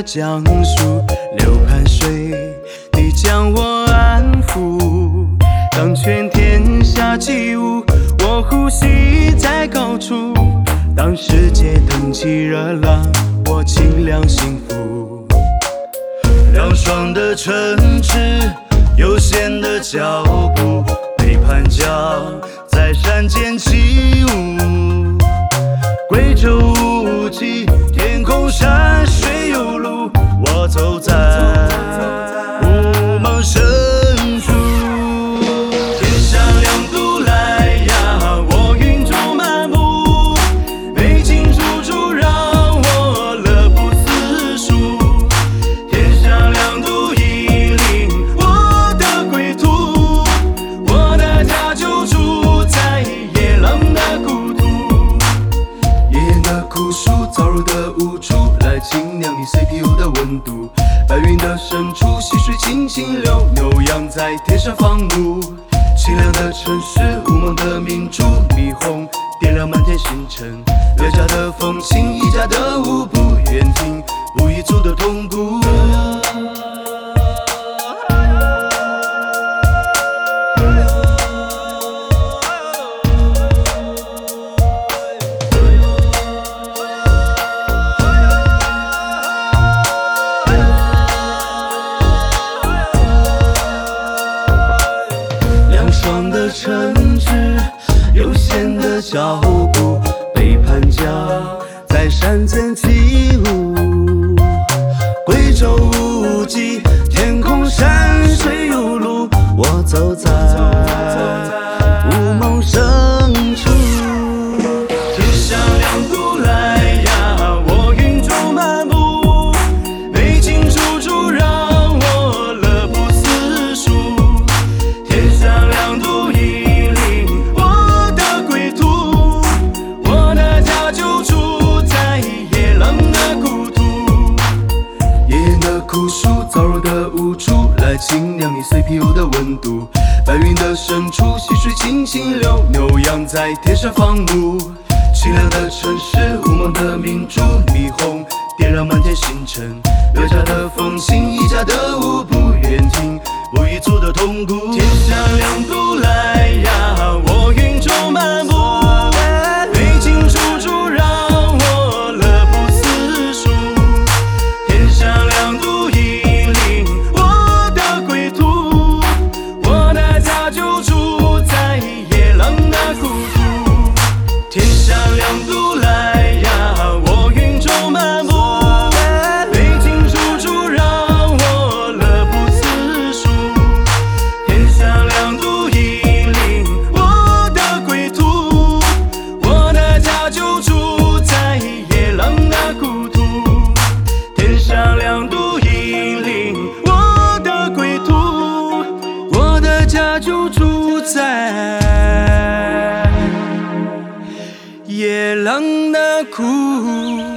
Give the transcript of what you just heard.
江树，流汗水，你将我安抚。当全天下起舞，我呼吸在高处。当世界腾起热浪，我清凉幸福。凉爽的城池，悠闲的脚步，背叛江在山间起舞。贵州无际，天空山水有路，我走在雾蒙深处。天上两度来呀，我云中漫步，美景处处让我乐不思蜀。天上两度引领我的归途，我的家就住在野狼的故土。酷暑燥热的无处，来清凉你 CPU 的温度。白云的深处，溪水轻轻流，牛羊在天上放牧。清凉的城市，雾蒙的明珠，霓虹点亮满天星辰。乐家的风情，一家的舞步，愿听无一族的痛苦。凉的城市，悠闲的脚步，背叛江在山间起舞。贵州无际，天空山水有路，我走在雾蒙深处。天上两度来呀，我云中漫步，美景处处让我乐不思蜀。天上两度引领我的归途，我的家就住在野狼的故土。炎炎的酷暑，燥热的无处，来清凉你 CPU 的温度。白云的深处，溪水轻轻流，牛羊在天上放牧。清凉的城市，雾蒙的明珠，霓虹点亮满天星辰。乐家的风情，一家的舞步，愿听无一族的痛苦。天上两度来呀，我云中漫步，美景处处让我乐不思蜀。天上两度引领我的归途，我的家就住在野狼的故土。天上两度来呀，我云中漫步，美景处处让我乐不思蜀。天上两度引领我的归途，我的家就住在野狼的故土。天上两度引领我的归途，我的家就住在野狼的故土。